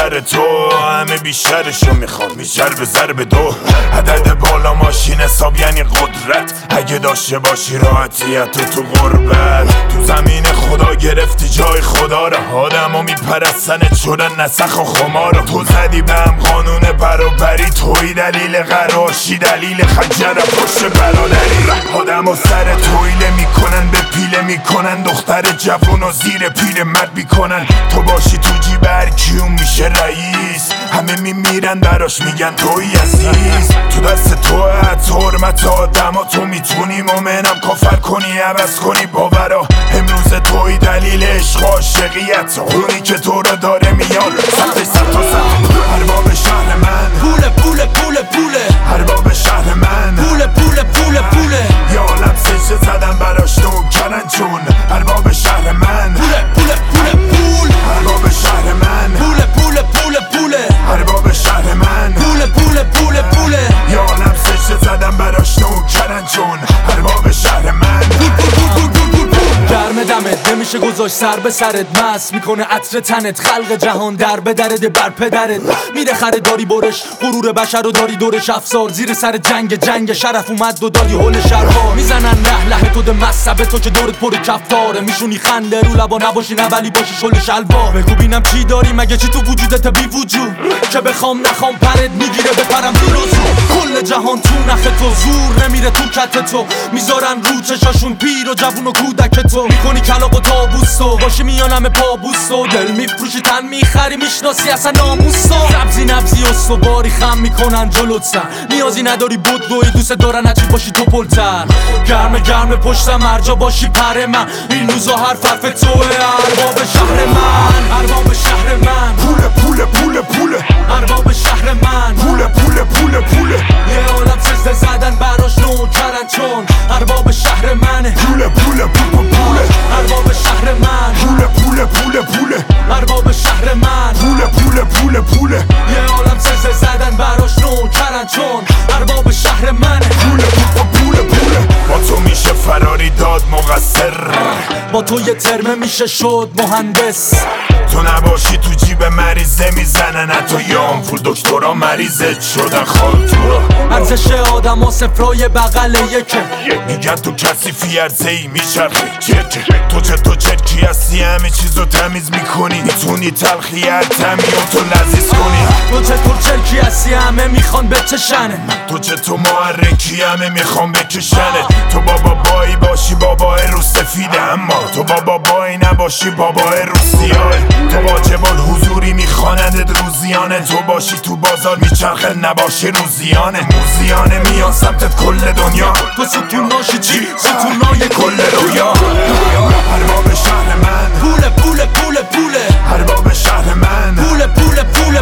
سر تو، همه بیشترشو میخوام بیشتر به ضرب دو. عدد بالا ماشین حساب یعنی قدرت، اگه داشته باشی راحتیت تو غربت. تو زمین خدا گرفتی جای خدا رو، آدم ها میپرستنت شدن نسخ و خمارو. تو زدی به هم قانون برابری، توی دلیل قراشی دلیل خنجر پشت برادری. آدم ها سر تویله میکنن به پیله میکنن، دختر جوون و زیر پیر مرد میکنن. تو باشی تو جیب هر کیون میشه رئیس، همه میمیرن براش میگن توی عزیز. تو دست تو حرمت آدم ها، تو میتونی مومنم کافر کنی عوض کنی باورا. امروز توی دلیل عشق و عاشقیت، اونی که تو رو داره میاد سطح سر تا سطح. ارباب شهر من پوله پوله پوله پوله، ارباب شهر من پوله پوله پوله پوله. یا عالم سجده زدن براش نوکرن چون ارباب شهر من پوله پوله پوله پول، ارباب شهر من پوله پوله پوله پوله، ارباب شهر من پوله پوله پوله پوله. یا عالم سجده زدن براش نوکرن چون ارباب شهر من. گرم دمت نمیشه گذاشت سر به سرت، مست میکنه عطر تنت، خلق جهان در به درد بر پدرت. میره خریداری برش، غرور بشر رو داری دورش افسار، زیر سر جنگ شرف اومد و دادی هول شرها. میزنن له تو ده مصبه تو که دورت پر کفاره، میشونی خنده رو لبا نباشی نه ولی باشی شل شلوار. بگو بینم چی داری مگه چی تو وجودت بی وجود، که بخوام نخوام پرت میگیره بپرم دیروز. کل جهان تو نخ تو، زور نمیره تو کت تو، میذارن رو چشاشون پیر و جوون و کودک تو. میکنی کلاق و تابوستو باشی میان همه پابوستو، دل میفروشی تن میخری میشناسی اصلا ناموستو. نبزی استواری خم میکنن جلوت سر، نیازی نداری بدوی دوست دارن عجیب باشی تو پلتر. گرم پشتم هرجا باشی پر من، این روزا حرف توه. ارباب شهر من، ارباب شهر من، پوله پوله پوله پوله، ارباب شهر من، پوله پوله پوله پوله. یه عالم سجده زدن براش نوکرن چون ارباب شهر منه. پوله پوله پوله پوله، ارباب شهر من، پوله پوله پوله پوله، ارباب شهر من، پوله پوله پوله پوله. یه عالم سجده زدن براش نوکرن چون ارباب شهر منه. پوله پوله پوله، با تو میشه فراری داد مقصر، با تو یه ترمه میشه شد مهندس. تو نباشی تو جیب مریضه میزنن حتی یام پول دکترا مریضت شدن خال تو را. ارزش آدم ها صفرای بغل یکه، میگن تو کسی فی عرضه ای میچرخی چرکه. تو چرکی هستی همه چیزو تمیز میکنی، میتونی تلخی هر تمی تو لذیذ کنی. تو چطور چرکی هستی همه میخوان بچشنه، تو چطور محرکی همه میخوان بکشنه. تو بابایی باشی بابای رو سفیده، اما تو بابایی نباشی بابای رو سیاه. تو واجب الحضوری میخواندت روزیانه، تو باشی تو بازار میچرخه نباشی روزیانه. موزیانه میان سمتت کل دنیا، تو ستون باشی چی؟ ستونای کل رویا. ارباب شهر من، پوله پوله پوله پوله، ارباب شهر من، پوله پوله پوله